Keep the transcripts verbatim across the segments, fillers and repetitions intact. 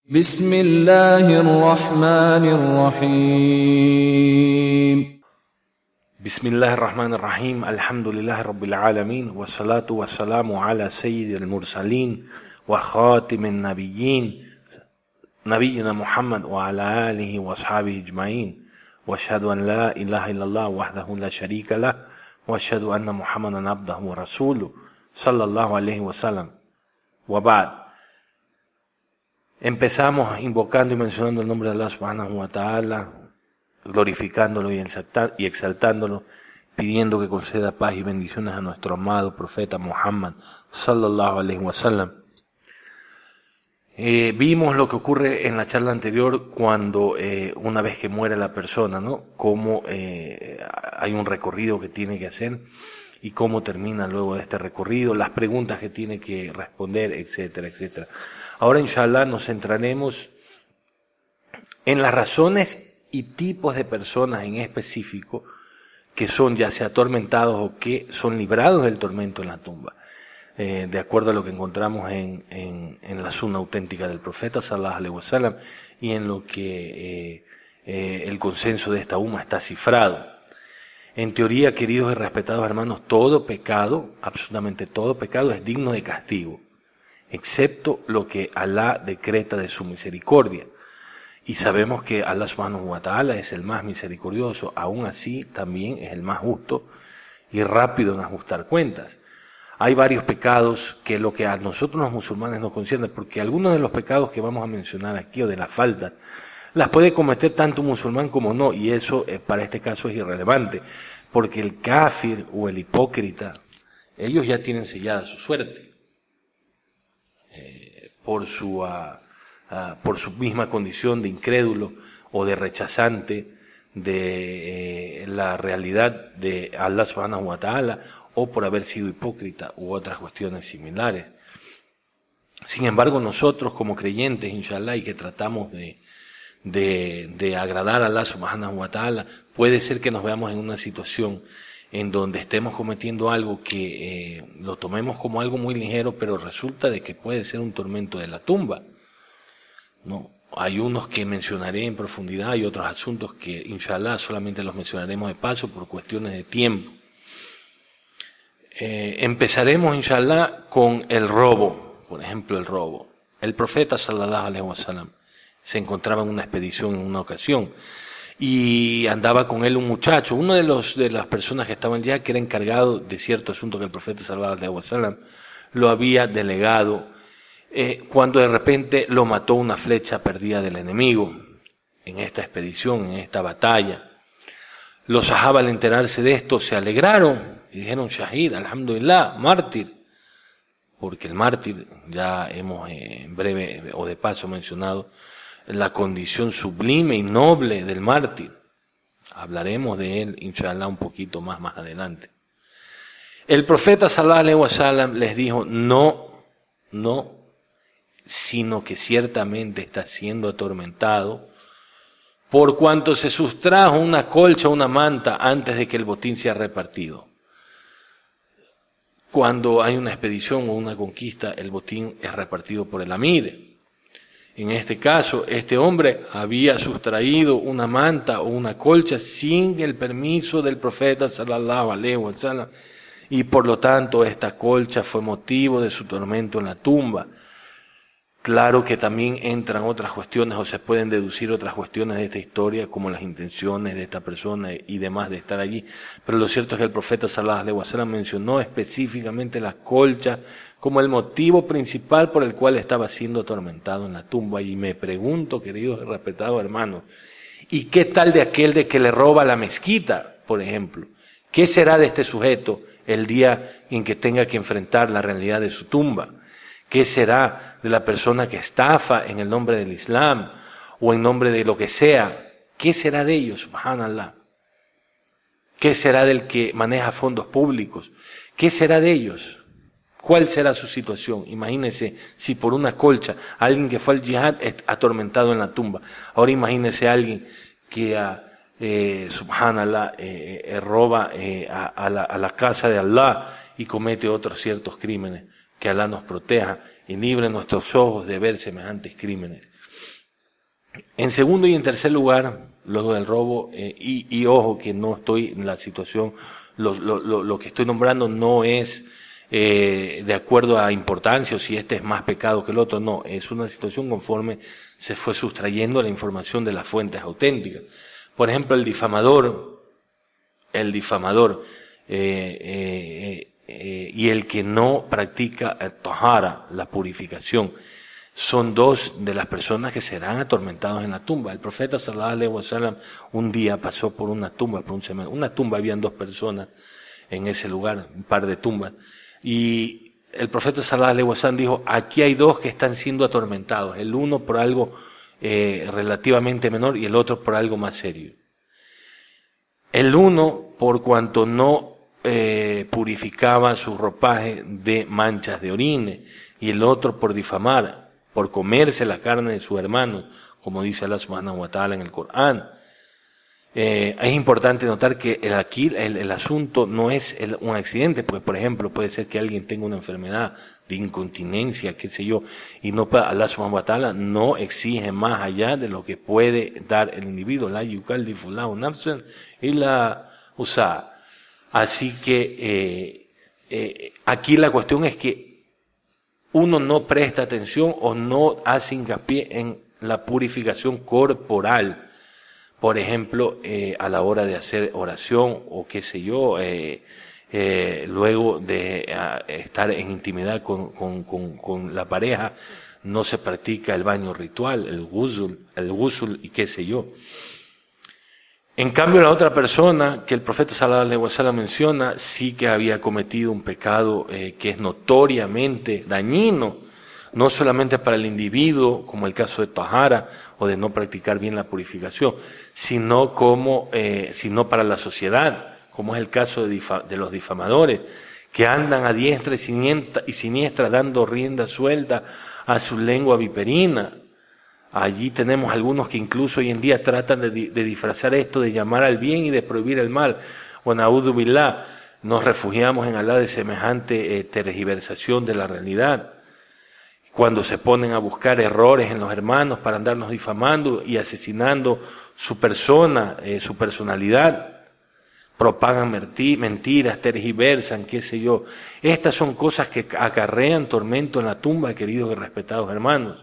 بسم الله الرحمن الرحيم بسم الله الرحمن الرحيم الحمد لله رب العالمين والصلاة والسلام على سيد المرسلين وخاتم النبيين نبينا محمد وعلى آله وأصحابه أجمعين وأشهد أن لا إله إلا الله وحده لا شريك له وأشهد أن محمدا عبده ورسوله صلى الله عليه وسلم وبعد. Empezamos invocando y mencionando el nombre de Allah subhanahu wa ta'ala, glorificándolo y exaltándolo, pidiendo que conceda paz y bendiciones a nuestro amado profeta Muhammad sallallahu alaihi wasallam. Eh, vimos lo que ocurre en la charla anterior cuando eh, una vez que muere la persona, ¿no? Cómo eh, hay un recorrido que tiene que hacer y cómo termina luego de este recorrido, las preguntas que tiene que responder, etcétera, etcétera. Ahora, inshallah, nos centraremos en las razones y tipos de personas en específico que son ya sea atormentados o que son librados del tormento en la tumba. Eh, de acuerdo a lo que encontramos en, en, en la sunna auténtica del profeta sallallahu alaihi wasallam y en lo que eh, eh, el consenso de esta umma está cifrado. En teoría, queridos y respetados hermanos, todo pecado, absolutamente todo pecado es digno de castigo, excepto lo que Alá decreta de su misericordia. Y sabemos que Allah subhanahu wa ta'ala es el más misericordioso, aún así también es el más justo y rápido en ajustar cuentas. Hay varios pecados que lo que a nosotros los musulmanes nos concierne, porque algunos de los pecados que vamos a mencionar aquí, o de las faltas, las puede cometer tanto un musulmán como no, y eso eh, para este caso es irrelevante, porque el kafir o el hipócrita, ellos ya tienen sellada su suerte. Eh, por su uh, uh, por su misma condición de incrédulo o de rechazante de eh, la realidad de Allah subhanahu wa ta'ala, o por haber sido hipócrita u otras cuestiones similares. Sin embargo, nosotros como creyentes, inshallah, y que tratamos de, de, de agradar a Allah subhanahu wa ta'ala, puede ser que nos veamos en una situación en donde estemos cometiendo algo que eh, lo tomemos como algo muy ligero, pero resulta de que puede ser un tormento de la tumba, ¿no? Hay unos que mencionaré en profundidad y otros asuntos que, inshallah, solamente los mencionaremos de paso por cuestiones de tiempo. Eh, empezaremos, inshallah, con el robo, por ejemplo, el robo. El profeta, sallallahu alaihi wasallam, se encontraba en una expedición en una ocasión, y andaba con él un muchacho, uno de los de las personas que estaban ya, que era encargado de cierto asunto que el profeta sallallahu alaihi wasallam lo había delegado, eh, cuando de repente lo mató una flecha perdida del enemigo en esta expedición, en esta batalla. Los sahaba, al enterarse de esto, se alegraron y dijeron: Shahid, alhamdulillah, mártir, porque el mártir, ya hemos eh, en breve o de paso mencionado la condición sublime y noble del mártir. Hablaremos de él, inshallah, un poquito más más adelante. El profeta sallallahu alaihi wasallam les dijo: no, no, sino que ciertamente está siendo atormentado por cuanto se sustrajo una colcha o una manta antes de que el botín sea repartido. Cuando hay una expedición o una conquista, el botín es repartido por el amir. En este caso, este hombre había sustraído una manta o una colcha sin el permiso del profeta sallallahu alaihi wasallam, y por lo tanto esta colcha fue motivo de su tormento en la tumba. Claro que también entran otras cuestiones, o se pueden deducir otras cuestiones de esta historia, como las intenciones de esta persona y demás de estar allí, pero lo cierto es que el profeta sallallahu alaihi wasallam mencionó específicamente la colcha como el motivo principal por el cual estaba siendo atormentado en la tumba. Y me pregunto, queridos y respetados hermanos, ¿y qué tal de aquel de que le roba la mezquita, por ejemplo? ¿Qué será de este sujeto el día en que tenga que enfrentar la realidad de su tumba? ¿Qué será de la persona que estafa en el nombre del Islam o en nombre de lo que sea? ¿Qué será de ellos, subhanallah? ¿Qué será del que maneja fondos públicos? ¿Qué será de ellos? ¿Cuál será su situación? Imagínense si por una colcha, alguien que fue al yihad es atormentado en la tumba. Ahora imagínense a alguien que, eh, subhanallah, eh, eh, roba eh, a, a, la, a la casa de Allah y comete otros ciertos crímenes. Que Allah nos proteja y libre nuestros ojos de ver semejantes crímenes. En segundo y en tercer lugar, luego del robo, eh, y, y ojo que no estoy en la situación, lo, lo, lo, lo que estoy nombrando no es eh, de acuerdo a importancia o si este es más pecado que el otro, no, es una situación conforme se fue sustrayendo la información de las fuentes auténticas. Por ejemplo, el difamador, el difamador eh, eh, eh, y el que no practica el tahara, la purificación, son dos de las personas que serán atormentados en la tumba. El profeta sallallahu alaihi wasallam un día pasó por una tumba, por un cementerio, una tumba, habían dos personas en ese lugar, un par de tumbas, y el profeta sallallahu alaihi wasallam dijo, aquí hay dos que están siendo atormentados, el uno por algo eh, relativamente menor y el otro por algo más serio. El uno por cuanto no eh, purificaba su ropaje de manchas de orine, y el otro por difamar, por comerse la carne de su hermano, como dice Allah subhanahu wa ta'ala en el Corán. Eh, es importante notar que el, aquí el, el asunto no es el, un accidente, porque por ejemplo puede ser que alguien tenga una enfermedad de incontinencia, qué sé yo, y no Allah subhanahu wa ta'ala no exige más allá de lo que puede dar el individuo, la yukallifu Allahu nafsan illa wus'aha. Así que eh, eh, aquí la cuestión es que uno no presta atención o no hace hincapié en la purificación corporal, por ejemplo, eh, a la hora de hacer oración o qué sé yo, eh, eh, luego de uh, estar en intimidad con, con, con, con la pareja, no se practica el baño ritual, el ghusl, el ghusl y qué sé yo. En cambio, la otra persona que el profeta sallallahu alaihi wasallam menciona, sí que había cometido un pecado eh, que es notoriamente dañino, no solamente para el individuo, como el caso de tahara, o de no practicar bien la purificación, sino como, eh, sino para la sociedad, como es el caso de, difa- de los difamadores, que andan a diestra y siniestra, y siniestra dando rienda suelta a su lengua viperina. Allí tenemos algunos que incluso hoy en día tratan de, de disfrazar esto, de llamar al bien y de prohibir el mal. Wa na'udhu billah, nos refugiamos en Allah de semejante eh, tergiversación de la realidad. Cuando se ponen a buscar errores en los hermanos para andarnos difamando y asesinando su persona, eh, su personalidad, propagan mentiras, tergiversan, qué sé yo. Estas son cosas que acarrean tormento en la tumba, queridos y respetados hermanos.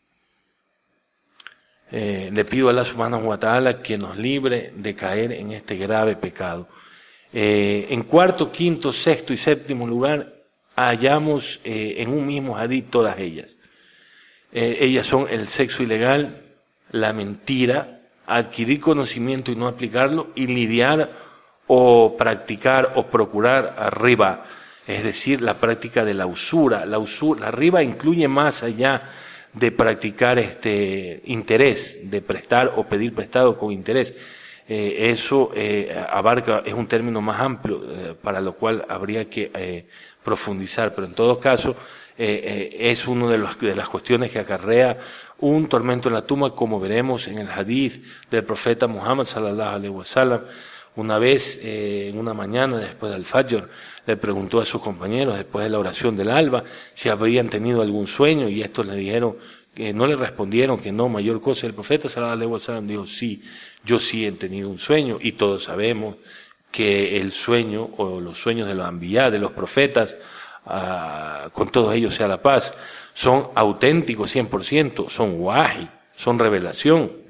Eh, le pido a Allah subhanahu wa ta'ala que nos libre de caer en este grave pecado. Eh, en cuarto, quinto, sexto y séptimo lugar, hallamos eh, en un mismo hadith todas ellas. Eh, ellas son el sexo ilegal, la mentira, adquirir conocimiento y no aplicarlo, y lidiar o practicar o procurar riba, es decir, la práctica de la usura. La usura, la riba incluye más allá de practicar este interés, de prestar o pedir prestado con interés. Eh, eso eh, abarca, es un término más amplio, eh, para lo cual habría que eh, profundizar, pero en todo caso eh, eh, es una de, los, de las cuestiones que acarrea un tormento en la tumba, como veremos en el hadith del profeta Muhammad sallallahu alaihi wasallam. Una vez, eh, en una mañana después del Fajr, le preguntó a sus compañeros, después de la oración del alba, si habrían tenido algún sueño, y estos le dijeron, que no le respondieron que no, mayor cosa. El profeta sallallahu alaihi wasallam dijo, sí, yo sí he tenido un sueño, y todos sabemos que el sueño, o los sueños de los anbiyá, de los profetas, uh, con todos ellos sea la paz, son auténticos cien por ciento, son wahi, son revelación.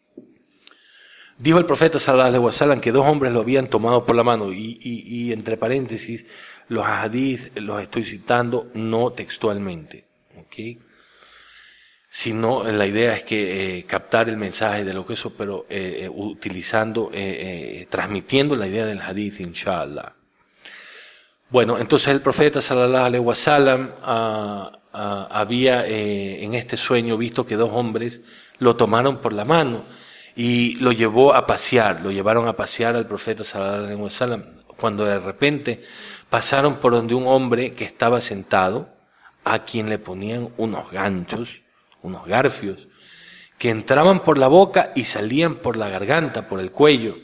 Dijo el profeta sallallahu alaihi wasallam que dos hombres lo habían tomado por la mano, y, y, y entre paréntesis, los hadith los estoy citando no textualmente, ¿ok? Sino la idea es que eh, captar el mensaje de lo que eso, pero eh, eh, utilizando, eh, eh, transmitiendo la idea del hadith, inshallah. Bueno, entonces el profeta sallallahu alaihi wasallam uh, uh, había eh, en este sueño visto que dos hombres lo tomaron por la mano y lo llevó a pasear, lo llevaron a pasear al profeta sallallahu alaihi wasallam, cuando de repente pasaron por donde un hombre que estaba sentado, a quien le ponían unos ganchos, unos garfios, que entraban por la boca y salían por la garganta, por el cuello.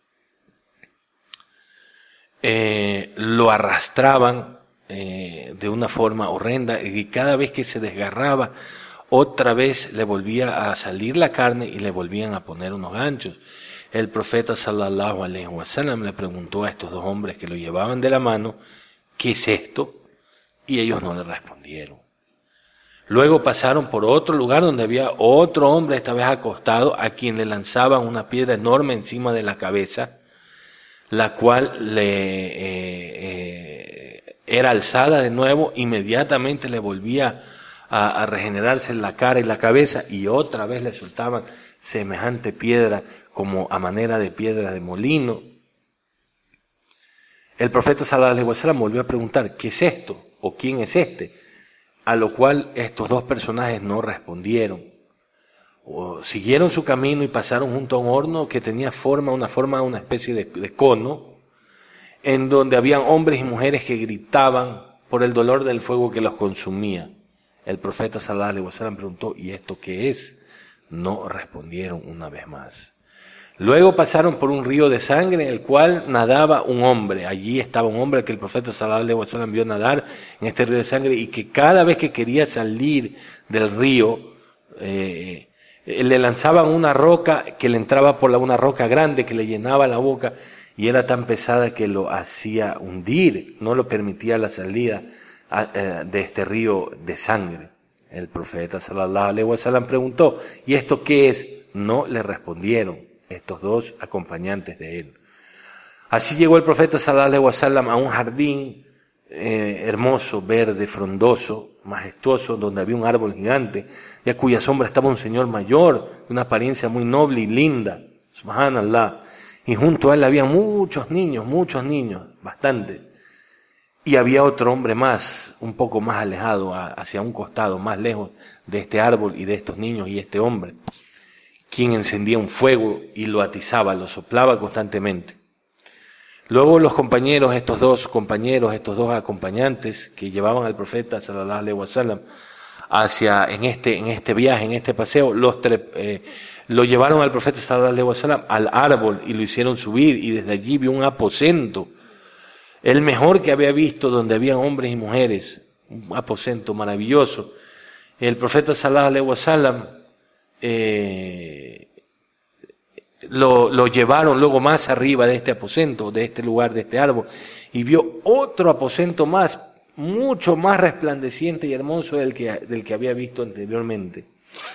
Eh, lo arrastraban eh, de una forma horrenda, y cada vez que se desgarraba otra vez le volvía a salir la carne y le volvían a poner unos ganchos. El profeta sallallahu alaihi wasallam le preguntó a estos dos hombres que lo llevaban de la mano, ¿qué es esto? Y ellos no le respondieron. Luego pasaron por otro lugar donde había otro hombre, esta vez acostado, a quien le lanzaban una piedra enorme encima de la cabeza, la cual le eh, eh, era alzada de nuevo, inmediatamente le volvía a, a regenerarse la cara y la cabeza, y otra vez le soltaban semejante piedra como a manera de piedra de molino. El profeta sallallahu alaihi wasallam volvió a preguntar, ¿qué es esto? ¿O quién es este? A lo cual estos dos personajes no respondieron. O siguieron su camino y pasaron junto a un horno que tenía forma, una forma, una especie de, de cono, en donde habían hombres y mujeres que gritaban por el dolor del fuego que los consumía. El profeta sallallahu alaihi wasallam preguntó, ¿y esto qué es? No respondieron una vez más. Luego pasaron por un río de sangre en el cual nadaba un hombre. Allí estaba un hombre que el profeta sallallahu alaihi wasallam vio nadar en este río de sangre, y que cada vez que quería salir del río, eh, le lanzaban una roca que le entraba por la, una roca grande que le llenaba la boca, y era tan pesada que lo hacía hundir, no lo permitía la salida a, eh, de este río de sangre. El profeta sallallahu alaihi wasallam preguntó, ¿y esto qué es? No le respondieron estos dos acompañantes de él. Así llegó el profeta sallallahu alaihi wasallam a un jardín eh, hermoso, verde, frondoso, majestuoso, donde había un árbol gigante, y a cuya sombra estaba un señor mayor, de una apariencia muy noble y linda, subhanallah, y junto a él había muchos niños, muchos niños, bastantes, y había otro hombre más, un poco más alejado, hacia un costado, más lejos de este árbol y de estos niños y este hombre, quien encendía un fuego y lo atizaba, lo soplaba constantemente. Luego los compañeros, estos dos compañeros, estos dos acompañantes que llevaban al profeta sallallahu alaihi wasallam hacia en este en este viaje, en este paseo, los tre, eh, lo llevaron al profeta sallallahu alaihi wasallam al árbol y lo hicieron subir, y desde allí vio un aposento, el mejor que había visto, donde habían hombres y mujeres, un aposento maravilloso. El profeta sallallahu alaihi wasallam Eh, lo, lo llevaron luego más arriba de este aposento, de este lugar, de este árbol, y vio otro aposento más, mucho más resplandeciente y hermoso del que, del que había visto anteriormente.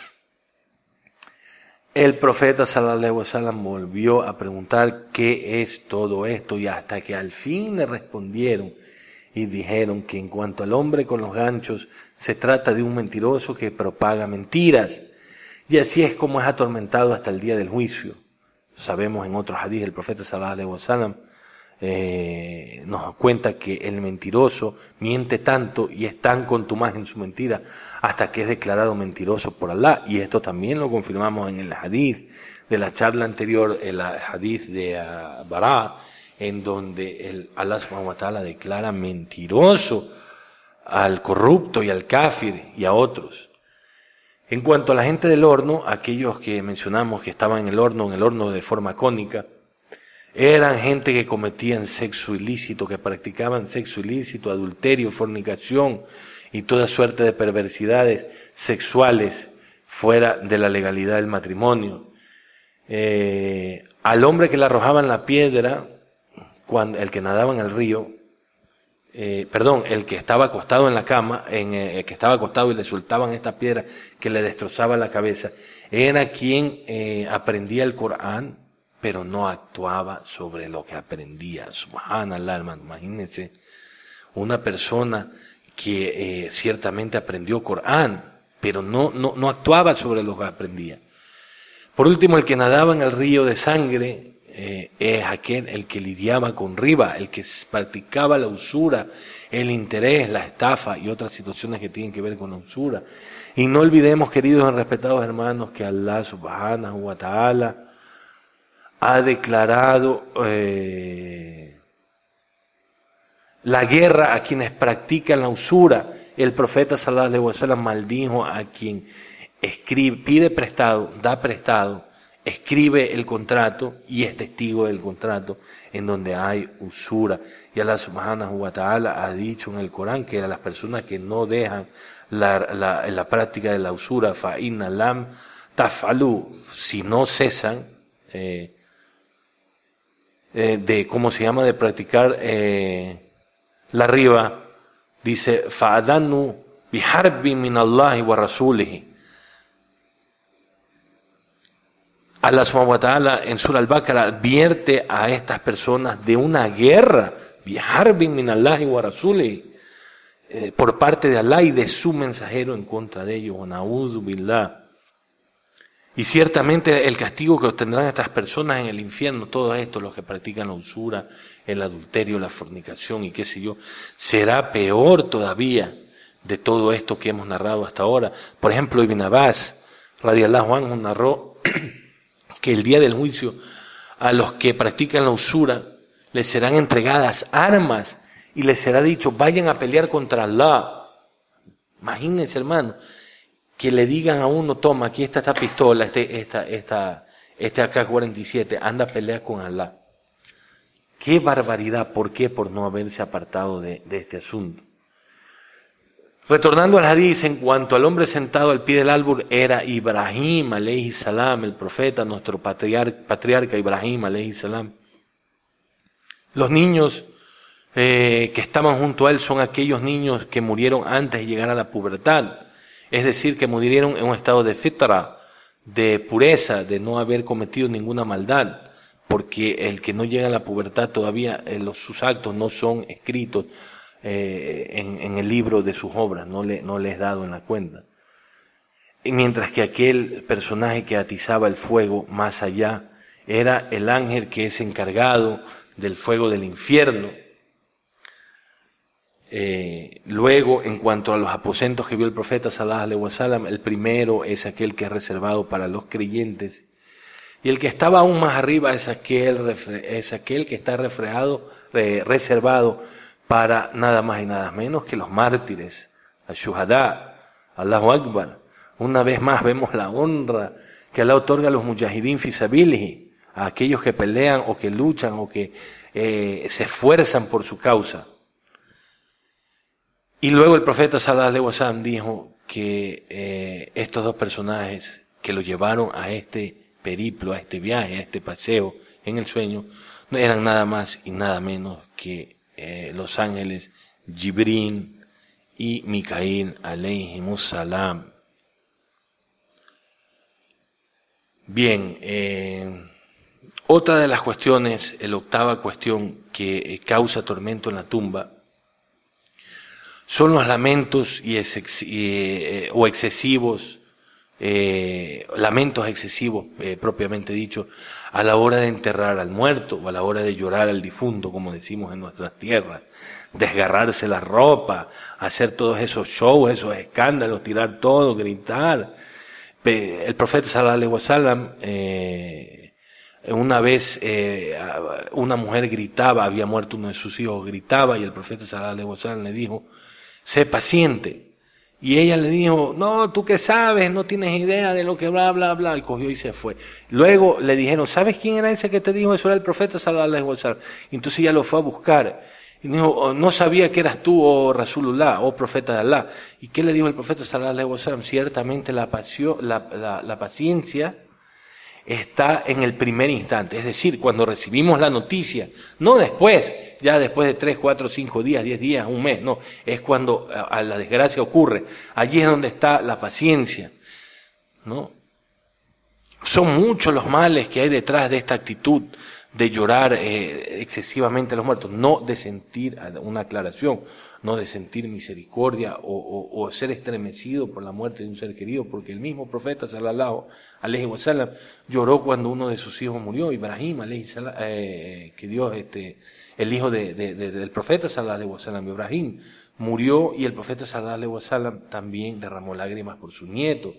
El profeta sallallahu alaihi wasallam volvió a preguntar qué es todo esto, y hasta que al fin le respondieron y dijeron que en cuanto al hombre con los ganchos, se trata de un mentiroso que propaga mentiras. Y así es como es atormentado hasta el día del juicio. Sabemos en otros hadís, el profeta sallallahu alaihi wasallam eh, nos cuenta que el mentiroso miente tanto y es tan contumaz en su mentira hasta que es declarado mentiroso por Allah. Y esto también lo confirmamos en el hadís de la charla anterior, el hadís de uh, Bará, en donde el Allah subhanahu wa ta'ala declara mentiroso al corrupto y al káfir y a otros. En cuanto a la gente del horno, aquellos que mencionamos que estaban en el horno, en el horno de forma cónica, eran gente que cometían sexo ilícito, que practicaban sexo ilícito, adulterio, fornicación y toda suerte de perversidades sexuales fuera de la legalidad del matrimonio. Eh, al hombre que le arrojaban la piedra, cuando, el que nadaba en el río, Eh, perdón, el que estaba acostado en la cama, en, eh, el que estaba acostado y le soltaban esta piedra que le destrozaba la cabeza, era quien eh, aprendía el Corán, pero no actuaba sobre lo que aprendía. Subhanallah, hermano, imagínense, una persona que eh, ciertamente aprendió Corán, pero no, no, no actuaba sobre lo que aprendía. Por último, el que nadaba en el río de sangre, Eh, es aquel el que lidiaba con riba, el que practicaba la usura, el interés, la estafa y otras situaciones que tienen que ver con la usura. Y no olvidemos, queridos y respetados hermanos, que Allah subhanahu wa ta'ala ha declarado eh, la guerra a quienes practican la usura. El profeta sallallahu alaihi wasallam maldijo a quien escribe, pide prestado, da prestado, escribe el contrato y es testigo del contrato en donde hay usura. Y Allah subhanahu wa ta'ala ha dicho en el Corán que a las personas que no dejan la, la, la práctica de la usura, fa inna lam taf'alu, si no cesan eh, eh, de, ¿cómo se llama?, de practicar eh, la riba, dice, fa'adanu biharbin min Allahi wa rasulihi. Allah subhanahu wa ta'ala en Surah Al-Baqarah advierte a estas personas de una guerra, biharbin min Allahi wa rasulihi, eh, por parte de Allah y de su mensajero en contra de ellos, wa na'udhu billah. Y ciertamente el castigo que obtendrán estas personas en el infierno, todos estos, los que practican la usura, el adulterio, la fornicación y qué sé yo, será peor todavía de todo esto que hemos narrado hasta ahora. Por ejemplo, Ibn Abbas, radiallahu anhu, narró que el día del juicio a los que practican la usura les serán entregadas armas y les será dicho, vayan a pelear contra Allah. Imagínense, hermano, que le digan a uno, toma, aquí está esta pistola, este, esta, esta, este A K cuarenta y siete, anda a pelear con Allah. ¡Qué barbaridad! ¿Por qué? Por no haberse apartado de, de este asunto. Retornando al hadith, en cuanto al hombre sentado al pie del árbol, era Ibrahim, alayhi salam, el profeta, nuestro patriar, patriarca Ibrahim, alayhi salam. Los niños eh, que estaban junto a él son aquellos niños que murieron antes de llegar a la pubertad. Es decir, que murieron en un estado de fitra, de pureza, de no haber cometido ninguna maldad, porque el que no llega a la pubertad todavía, eh, los, sus actos no son escritos eh, en, en el libro de sus obras, no le, no les es dado en la cuenta. Y mientras que aquel personaje que atizaba el fuego más allá era el ángel que es encargado del fuego del infierno. Eh, luego, en cuanto a los aposentos que vio el profeta sallallahu alaihi wasallam, el primero es aquel que es reservado para los creyentes y el que estaba aún más arriba es aquel, es aquel que está refrejado, eh, reservado para nada más y nada menos que los mártires, al-shuhada, Allahu Akbar. Una vez más vemos la honra que Allah otorga a los mujahidin fi sabilihi, a aquellos que pelean o que luchan o que eh, se esfuerzan por su causa. Y luego el profeta sallallahu alaihi wasallam dijo que eh, estos dos personajes que lo llevaron a este periplo, a este viaje, a este paseo en el sueño, no eran nada más y nada menos que eh, los ángeles Jibril y Micaíl alayhimus salam. Bien, eh, otra de las cuestiones, la octava cuestión que causa tormento en la tumba, son los lamentos y ex, y, eh, o excesivos, eh, lamentos excesivos, eh, propiamente dicho, a la hora de enterrar al muerto o a la hora de llorar al difunto, como decimos en nuestras tierras, desgarrarse la ropa, hacer todos esos shows, esos escándalos, tirar todo, gritar. El profeta sallallahu alaihi wasallam, eh, una vez eh, una mujer gritaba, había muerto uno de sus hijos, gritaba y el profeta sallallahu alaihi wasallam le dijo, sé paciente. Y ella le dijo, no, tú qué sabes, no tienes idea de lo que bla, bla, bla, y cogió y se fue. Luego le dijeron, ¿sabes quién era ese que te dijo eso? Era el profeta sallallahu alaihi wasallam. Entonces ella lo fue a buscar. Y dijo, no sabía que eras tú, oh Rasulullah, oh profeta de Allah. ¿Y qué le dijo el profeta sallallahu alaihi wasallam? Ciertamente la, pasio, la, la, la paciencia está en el primer instante, es decir, cuando recibimos la noticia, no después, ya después de tres, cuatro, cinco días, diez días, un mes, no, es cuando a, a la desgracia ocurre, allí es donde está la paciencia, ¿no? Son muchos los males que hay detrás de esta actitud de llorar eh, excesivamente a los muertos, no de sentir una aclaración, no de sentir misericordia o, o, o ser estremecido por la muerte de un ser querido, porque el mismo profeta sallallahu alaihi wasallam lloró cuando uno de sus hijos murió, Ibrahim alaihi salam, eh, que Dios, este, el hijo de, de, de, del profeta sallallahu alaihi wasallam, Ibrahim, murió y el profeta sallallahu alaihi wasallam también derramó lágrimas por su nieto.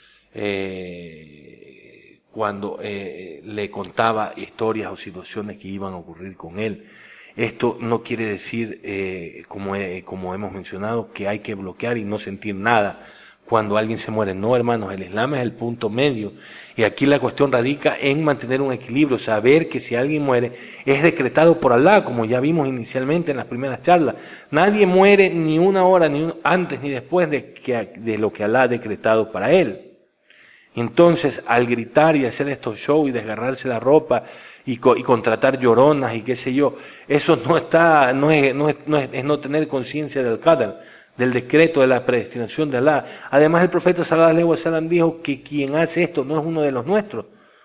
Eh, cuando eh, le contaba historias o situaciones que iban a ocurrir con él. Esto no quiere decir, eh, como, eh, como hemos mencionado, que hay que bloquear y no sentir nada cuando alguien se muere. No, hermanos, el Islam es el punto medio. Y aquí la cuestión radica en mantener un equilibrio, saber que si alguien muere es decretado por Allah, como ya vimos inicialmente en las primeras charlas. Nadie muere ni una hora, ni un, antes ni después de, que, de lo que Allah ha decretado para él. Entonces, al gritar y hacer estos shows y desgarrarse la ropa y, co y contratar lloronas y qué sé yo, eso no está, no es, no es, no es, es no tener conciencia del qadar, del decreto de la predestinación de Allah. Además, el profeta sallallahu alaihi wasallam dijo que quien hace esto no es uno de los nuestros.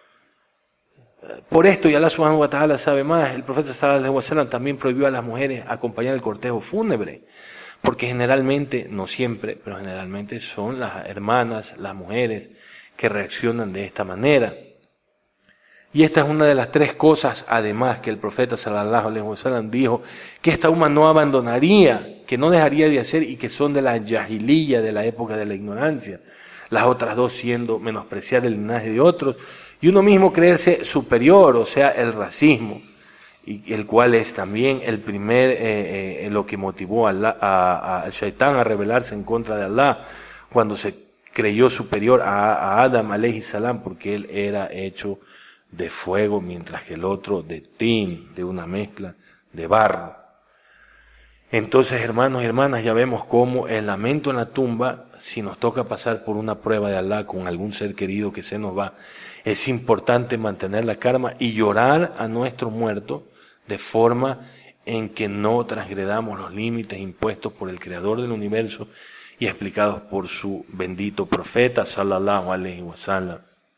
Por esto, y Allah subhanahu wa ta'ala sabe más, el profeta sallallahu alaihi wasallam también prohibió a las mujeres acompañar el cortejo fúnebre, porque generalmente, no siempre, pero generalmente son las hermanas, las mujeres, que reaccionan de esta manera. Y esta es una de las tres cosas, además, que el profeta sallallahu alaihi wasallam dijo que esta umma no abandonaría, que no dejaría de hacer y que son de la jahiliya, de la época de la ignorancia. Las otras dos siendo menospreciar el linaje de otros y uno mismo creerse superior, o sea, el racismo, y el cual es también el primer, eh, eh, lo que motivó a Allah, a, a, al shaitán a rebelarse en contra de Allah cuando se creyó superior a, a Adam alayhi salam, porque él era hecho de fuego, mientras que el otro de tin, de una mezcla de barro. Entonces, hermanos y hermanas, ya vemos cómo el lamento en la tumba, si nos toca pasar por una prueba de Allah con algún ser querido que se nos va, es importante mantener la calma y llorar a nuestro muerto de forma en que no transgredamos los límites impuestos por el Creador del universo y explicados por su bendito profeta, sallallahu alaihi wasallam.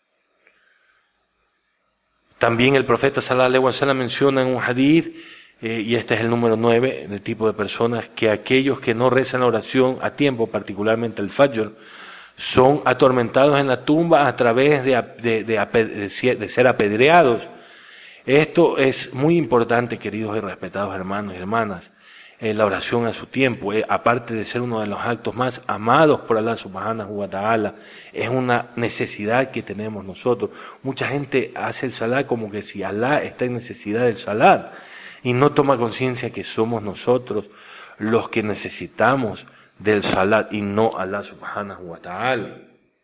También el profeta sallallahu alaihi wasallam menciona en un hadith, eh, y este es el número nueve, del tipo de personas, que aquellos que no rezan la oración a tiempo, particularmente el Fajr, son atormentados en la tumba a través de, de, de, de ser apedreados. Esto es muy importante, queridos y respetados hermanos y hermanas. Eh, la oración a su tiempo, eh, aparte de ser uno de los actos más amados por Allah subhanahu wa ta'ala, es una necesidad que tenemos nosotros. Mucha gente hace el salat como que si Allah está en necesidad del salat y no toma conciencia que somos nosotros los que necesitamos del salat y no Allah subhanahu wa ta'ala.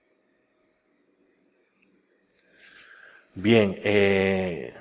Bien, eh...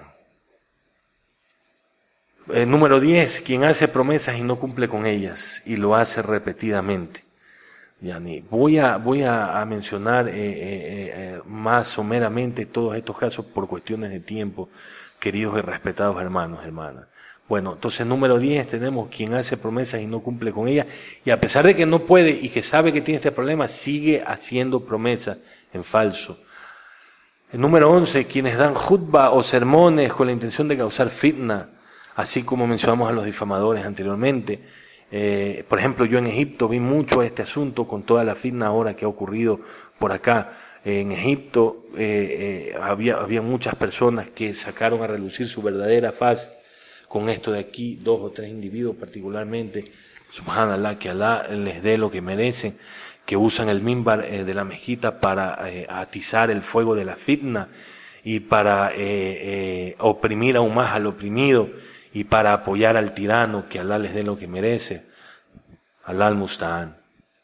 Eh, número diez, quien hace promesas y no cumple con ellas, y lo hace repetidamente. Yani, voy a, voy a, a mencionar eh, eh, eh, más someramente todos estos casos por cuestiones de tiempo, queridos y respetados hermanos, hermanas. Bueno, entonces número diez tenemos quien hace promesas y no cumple con ellas, y a pesar de que no puede y que sabe que tiene este problema, sigue haciendo promesas en falso. El número once, quienes dan jutba o sermones con la intención de causar fitna, así como mencionamos a los difamadores anteriormente. Eh, por ejemplo, yo en Egipto vi mucho este asunto con toda la fitna ahora que ha ocurrido por acá. Eh, en Egipto eh, eh, había, había muchas personas que sacaron a relucir su verdadera faz con esto de aquí, dos o tres individuos particularmente, subhanallah, que Allah les dé lo que merecen, que usan el mimbar eh, de la mezquita para eh, atizar el fuego de la fitna y para eh, eh, oprimir aún más al oprimido, y para apoyar al tirano, que Allah les dé lo que merece. Allah al-Musta'an.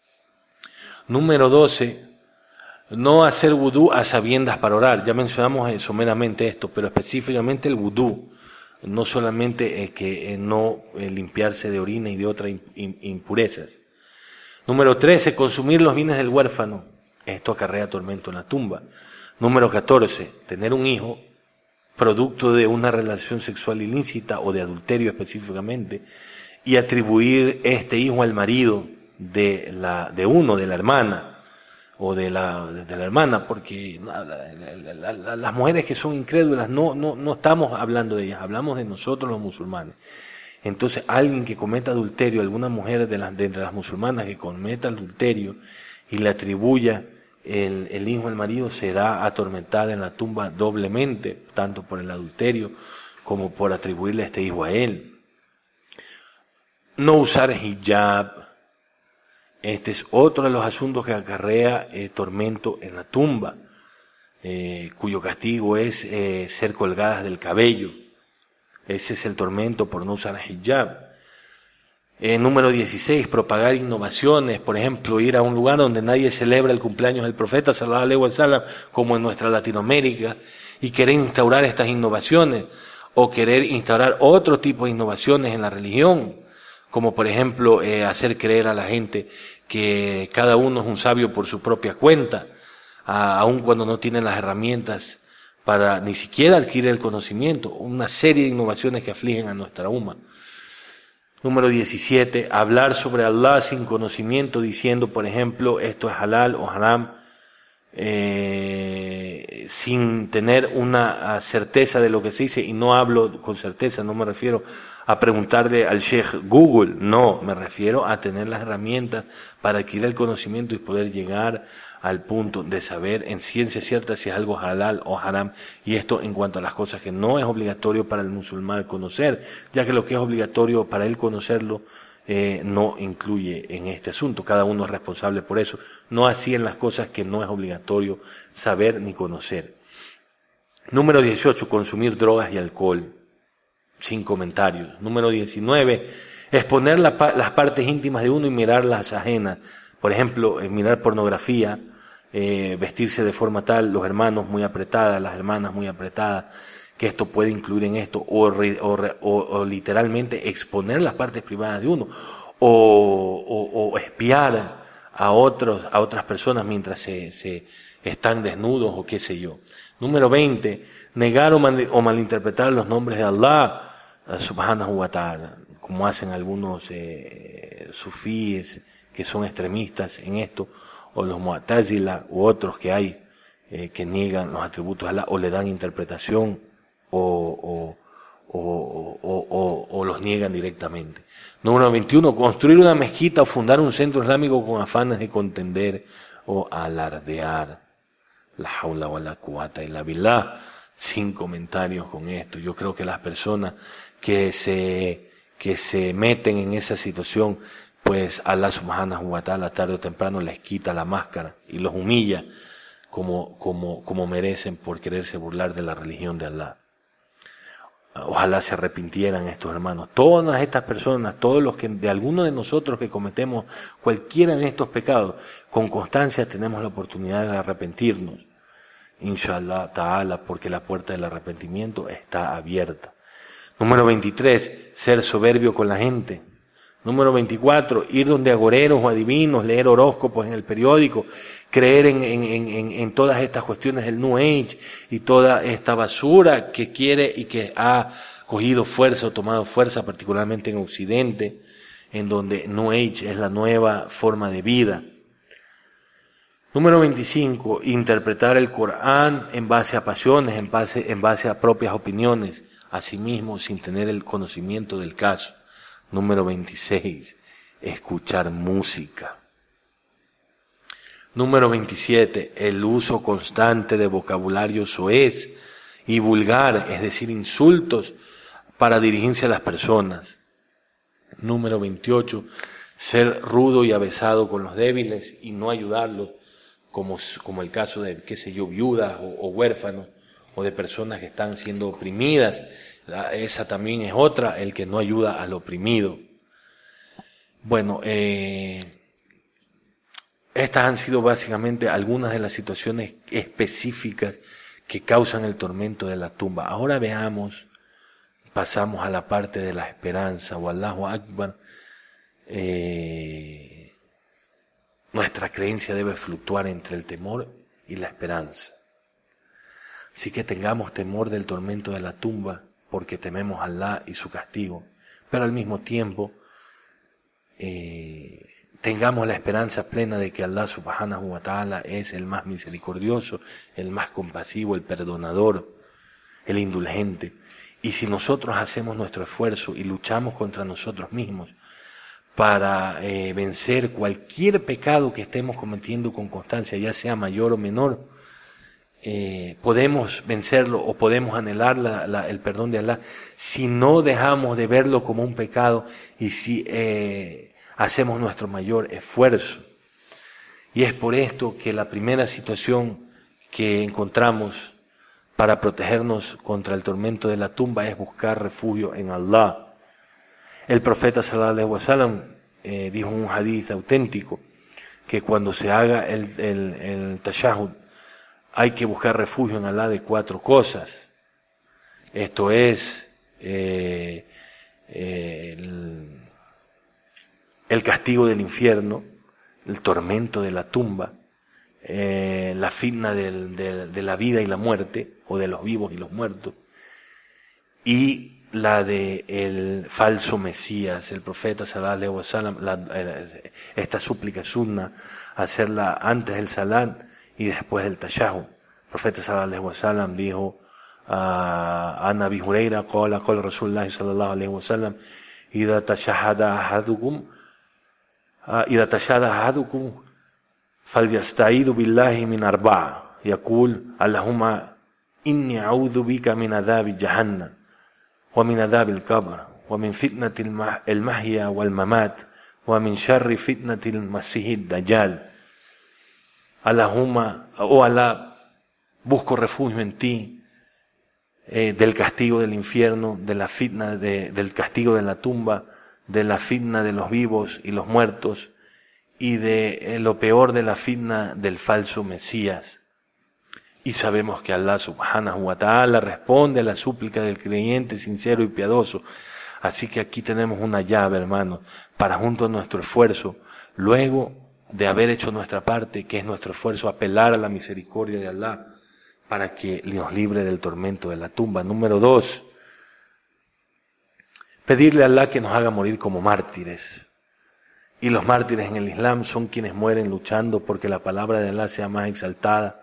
Número doce, no hacer wudú a sabiendas para orar. Ya mencionamos eh, someramente esto, pero específicamente el wudú. No solamente eh, que eh, no eh, limpiarse de orina y de otras impurezas. Número trece, consumir los bienes del huérfano. Esto acarrea tormento en la tumba. Número catorce, tener un hijo producto de una relación sexual ilícita o de adulterio específicamente, y atribuir este hijo al marido de la de uno, de la hermana, o de la, de la hermana, porque la, la, la, la, las mujeres que son incrédulas, no, no, no estamos hablando de ellas, hablamos de nosotros los musulmanes. Entonces, alguien que cometa adulterio, alguna mujer de, las, de entre las musulmanas que cometa adulterio y le atribuya El, el hijo del marido, será atormentada en la tumba doblemente, tanto por el adulterio como por atribuirle este hijo a él. No usar hijab, este es otro de los asuntos que acarrea eh, tormento en la tumba, eh, cuyo castigo es eh, ser colgadas del cabello. Ese es el tormento por no usar hijab. Eh, número dieciséis, propagar innovaciones, por ejemplo, ir a un lugar donde nadie celebra el cumpleaños del profeta, sallallahu alaihi wasallam, como en nuestra Latinoamérica, y querer instaurar estas innovaciones, o querer instaurar otro tipo de innovaciones en la religión, como por ejemplo eh, hacer creer a la gente que cada uno es un sabio por su propia cuenta, a, aun cuando no tienen las herramientas para ni siquiera adquirir el conocimiento, una serie de innovaciones que afligen a nuestra umma. Número diecisiete, hablar sobre Allah sin conocimiento, diciendo, por ejemplo, esto es halal o haram, eh, sin tener una certeza de lo que se dice, y no hablo con certeza, no me refiero a preguntarle al Sheikh Google, no, me refiero a tener las herramientas para adquirir el conocimiento y poder llegar al punto de saber en ciencia cierta si es algo halal o haram, y esto en cuanto a las cosas que no es obligatorio para el musulmán conocer, ya que lo que es obligatorio para él conocerlo eh, no incluye en este asunto, cada uno es responsable por eso, no así en las cosas que no es obligatorio saber ni conocer. Número dieciocho, consumir drogas y alcohol, sin comentarios. Número diecinueve, exponer la, las partes íntimas de uno y mirar las ajenas. Por ejemplo, eh, mirar pornografía, eh, vestirse de forma tal, los hermanos muy apretadas, las hermanas muy apretadas, que esto puede incluir en esto, o, re, o, o, o literalmente exponer las partes privadas de uno, o, o, o espiar a otros, a otras personas mientras se, se están desnudos o qué sé yo. Número veinte, negar o, mal, o malinterpretar los nombres de Allah, subhanahu wa ta'ala, como hacen algunos eh, sufíes que son extremistas en esto, o los mu'tazila u otros que hay eh, que niegan los atributos de Allah o le dan interpretación o, o, o, o, o, o los niegan directamente. Número veintiuno, construir una mezquita o fundar un centro islámico con afanes de contender o alardear. La haula wa la quwata illa billah. Sin comentarios con esto. Yo creo que las personas que se, que se meten en esa situación, pues Allah subhanahu wa ta'ala tarde o temprano les quita la máscara y los humilla como, como, como merecen por quererse burlar de la religión de Allah. Ojalá se arrepintieran estos hermanos. Todas estas personas, todos los que, de alguno de nosotros que cometemos cualquiera de estos pecados, con constancia tenemos la oportunidad de arrepentirnos. Inshallah ta'ala, porque la puerta del arrepentimiento está abierta. Número veintitrés, ser soberbio con la gente. Número veinticuatro, ir donde agoreros o adivinos, leer horóscopos en el periódico, creer en, en, en, en todas estas cuestiones del New Age y toda esta basura que quiere y que ha cogido fuerza o tomado fuerza, particularmente en Occidente, en donde New Age es la nueva forma de vida. Número veinticinco, interpretar el Corán en base a pasiones, en base, en base a propias opiniones, asimismo sin tener el conocimiento del caso. Número veintiséis, escuchar música. Número veintisiete, el uso constante de vocabulario soez y vulgar, es decir, insultos para dirigirse a las personas. Número veintiocho, ser rudo y avesado con los débiles y no ayudarlos, como, como el caso de, qué sé yo, viudas o, o huérfanos, o de personas que están siendo oprimidas. La, esa también es otra, el que no ayuda al oprimido. Bueno, eh, estas han sido básicamente algunas de las situaciones específicas que causan el tormento de la tumba. Ahora veamos, pasamos a la parte de la esperanza, Wallahu Akbar. Eh, nuestra creencia debe fluctuar entre el temor y la esperanza. Así que tengamos temor del tormento de la tumba, porque tememos a Allah y su castigo, pero al mismo tiempo eh, tengamos la esperanza plena de que Allah subhanahu wa ta'ala es el más misericordioso, el más compasivo, el perdonador, el indulgente. Y si nosotros hacemos nuestro esfuerzo y luchamos contra nosotros mismos para eh, vencer cualquier pecado que estemos cometiendo con constancia, ya sea mayor o menor, eh, podemos vencerlo o podemos anhelar la, la, el perdón de Allah si no dejamos de verlo como un pecado y si eh, hacemos nuestro mayor esfuerzo. Y es por esto que la primera situación que encontramos para protegernos contra el tormento de la tumba es buscar refugio en Allah. El profeta sallallahu alaihi wasallam eh, dijo en un hadith auténtico que cuando se haga el, el, el tashahhud hay que buscar refugio en Allah de cuatro cosas. Esto es eh, eh, el, el castigo del infierno, el tormento de la tumba, eh, la fitna del, de, de la vida y la muerte, o de los vivos y los muertos, y la de el falso Mesías, el profeta sallallahu alaihi wasallam, la, esta súplica sunna, hacerla antes del salat y después del tashahhud. El profeta sallallahu alaihi wasallam dijo a Abi Hurayra, qala qala Rasulullah sallallahu alaihi wasallam, idha tashahhada ahadukum idha tashahhada ahadukum falyasta'idu billahi min arba'a, yaqul Allahumma inni a'udhu bika min adhabi jahannam ومن عذاب القبر ومن فتنة المحيا والممات ومن شر فتنة المسيح الدجال. Allahumma, oh Alá, busco refugio en ti eh, del castigo del infierno, de la fitna de, del castigo de la tumba, de la fitna de los vivos y los muertos, y de eh, lo peor de la fitna del falso Mesías. Y sabemos que Allah subhanahu wa ta'ala responde a la súplica del creyente sincero y piadoso. Así que aquí tenemos una llave, hermanos, para junto a nuestro esfuerzo, luego de haber hecho nuestra parte, que es nuestro esfuerzo, apelar a la misericordia de Allah para que nos libre del tormento de la tumba. Número dos, pedirle a Allah que nos haga morir como mártires. Y los mártires en el Islam son quienes mueren luchando porque la palabra de Allah sea más exaltada,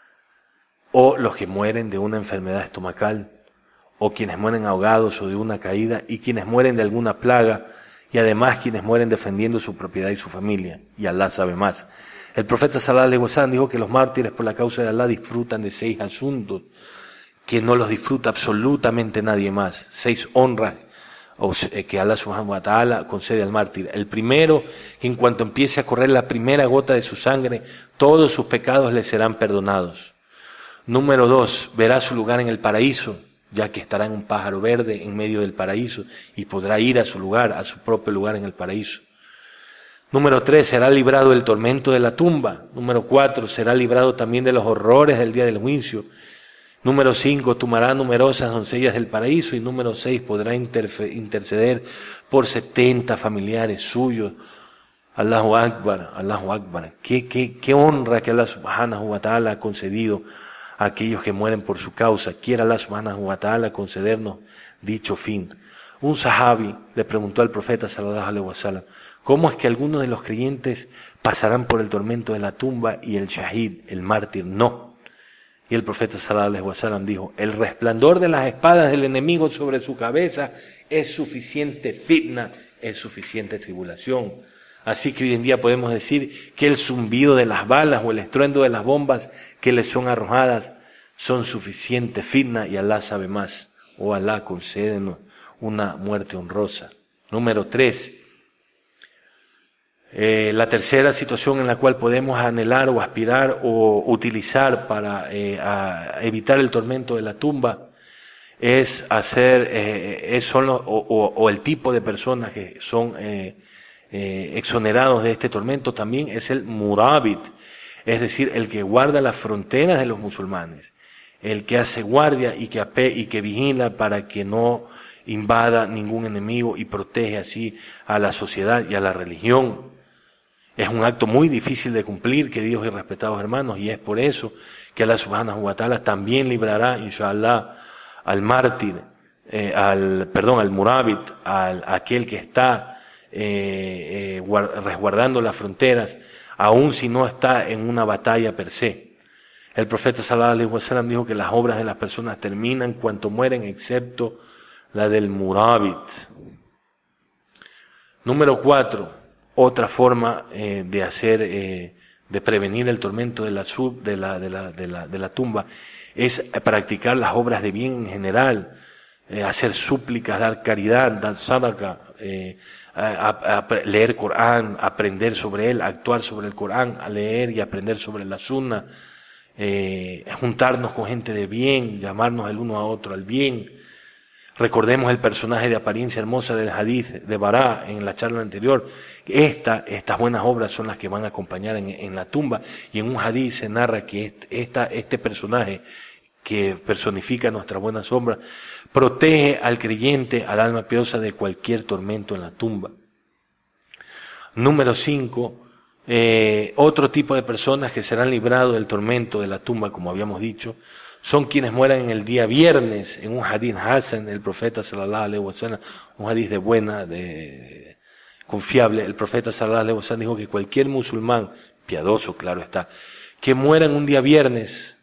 o los que mueren de una enfermedad estomacal, o quienes mueren ahogados o de una caída, y quienes mueren de alguna plaga, y además quienes mueren defendiendo su propiedad y su familia, y Allah sabe más. El profeta sallallahu alaihi wasallam dijo que los mártires por la causa de Allah disfrutan de seis asuntos que no los disfruta absolutamente nadie más, seis honras que Allah subhanahu wa ta'ala concede al mártir. El primero, que en cuanto empiece a correr la primera gota de su sangre, todos sus pecados le serán perdonados. Número dos, verá su lugar en el paraíso, ya que estará en un pájaro verde en medio del paraíso y podrá ir a su lugar, a su propio lugar en el paraíso. Número tres, será librado del tormento de la tumba. Número cuatro, será librado también de los horrores del día del juicio. Número cinco, tomará numerosas doncellas del paraíso. Y número seis, podrá interceder por setenta familiares suyos. Allahu Akbar, Allahu Akbar. Qué, qué, qué honra que Allah subhanahu wa ta'ala ha concedido a aquellos que mueren por su causa. Quiera Allah subhanahu wa ta'ala concedernos dicho fin. Un sahabi le preguntó al profeta sallallahu alaihi wasallam, ¿cómo es que algunos de los creyentes pasarán por el tormento de la tumba y el shahid, el mártir, no? Y el profeta sallallahu alaihi wasallam dijo, el resplandor de las espadas del enemigo sobre su cabeza es suficiente fitna, es suficiente tribulación. Así que hoy en día podemos decir que el zumbido de las balas o el estruendo de las bombas que les son arrojadas son suficiente fitna, y Allah sabe más. O Allah concédenos una muerte honrosa. Número tres. Eh, la tercera situación en la cual podemos anhelar o aspirar o utilizar para eh, a evitar el tormento de la tumba es hacer, eh, es son los, o, o, o el tipo de personas que son eh, eh, exonerados de este tormento también es el murabit, es decir, el que guarda las fronteras de los musulmanes, el que hace guardia y que, ape, y que vigila para que no invada ningún enemigo y protege así a la sociedad y a la religión. Es un acto muy difícil de cumplir, queridos y respetados hermanos, y es por eso que Allah subhanahu wa ta'ala también librará, inshallah, al mártir, eh, al, perdón, al murabit, al aquel que está eh, eh, guard, resguardando las fronteras, aun si no está en una batalla per se. El profeta sallallahu alaihi wasallam dijo que las obras de las personas terminan cuanto mueren, excepto la del murabit. Número cuatro. Otra forma eh, de hacer, eh, de prevenir el tormento de la, sub, de, la, de, la, de, la, de la tumba es practicar las obras de bien en general, eh, hacer súplicas, dar caridad, dar sadaqa, eh, a, a, a leer Corán, aprender sobre él, actuar sobre el Corán, a leer y aprender sobre la sunna, eh, juntarnos con gente de bien, llamarnos el uno a otro al bien, Recordemos el personaje de apariencia hermosa del hadith de Bará en la charla anterior. Esta, estas buenas obras son las que van a acompañar en, en la tumba. Y en un hadith se narra que esta, este personaje que personifica nuestras buenas obras protege al creyente, al alma piosa, de cualquier tormento en la tumba. Número cinco. Eh, otro tipo de personas que serán librados del tormento de la tumba, como habíamos dicho, son quienes mueran en el día viernes. En un hadith Hasan, el profeta sallallahu alaihi wasallam, un hadith de buena, de confiable, el profeta sallallahu alaihi wasallam dijo que cualquier musulmán, piadoso claro está, que muera en un día viernes,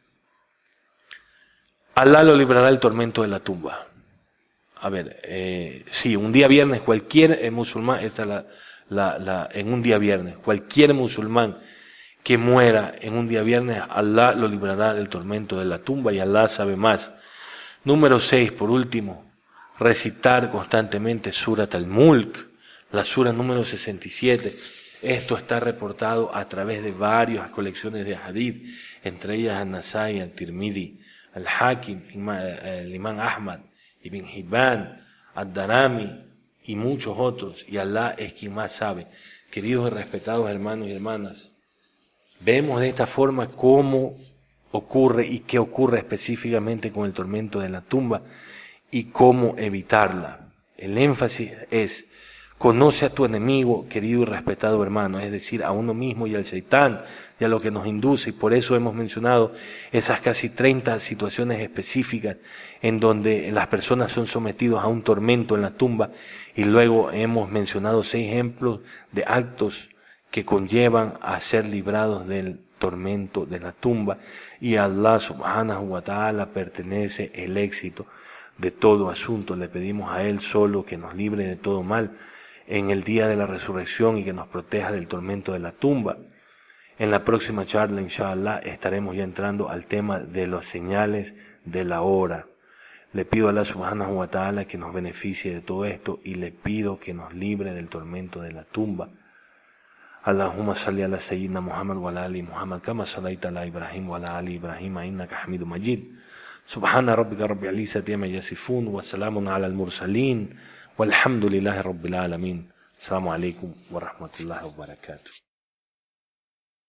Alá lo librará del tormento de la tumba. A ver, eh, sí, un día viernes cualquier eh, musulmán, esta la, la, la, en un día viernes, cualquier musulmán que muera en un día viernes, Alá lo librará del tormento de la tumba y Alá sabe más. Número seis, por último, recitar constantemente Surat al-Mulk, la sura número sesenta y siete. Esto está reportado a través de varias colecciones de hadith, entre ellas al-Nasai, al-Tirmidhi, al-Hakim, el imán Ahmad, Ibn Hibban, al-Darami y muchos otros, y Alá es quien más sabe. Queridos y respetados hermanos y hermanas, vemos de esta forma cómo ocurre y qué ocurre específicamente con el tormento de la tumba y cómo evitarla. El énfasis es: conoce a tu enemigo, querido y respetado hermano, es decir, a uno mismo y al Shaitán, y a lo que nos induce, y por eso hemos mencionado esas casi treinta situaciones específicas en donde las personas son sometidas a un tormento en la tumba, y luego hemos mencionado seis ejemplos de actos que conllevan a ser librados del tormento de la tumba, y a Allah subhanahu wa ta'ala pertenece el éxito de todo asunto. Le pedimos a Él solo que nos libre de todo mal en el día de la resurrección y que nos proteja del tormento de la tumba. En la próxima charla, inshallah, estaremos ya entrando al tema de las señales de la hora. Le pido a Allah subhanahu wa ta'ala que nos beneficie de todo esto y le pido que nos libre del tormento de la tumba. Allahumma salli ala sayyidina Muhammad wa ala ali Muhammad kama sallaita ala Ibrahim wa ala ali Ibrahim innaka Hamidum Majid. Subhana rabbika rabbil izzati amma yasifun wa salamun ala al mursalin walhamdulillahi rabbil alamin. Assalamu alaikum wa rahmatullahi wa barakatuh.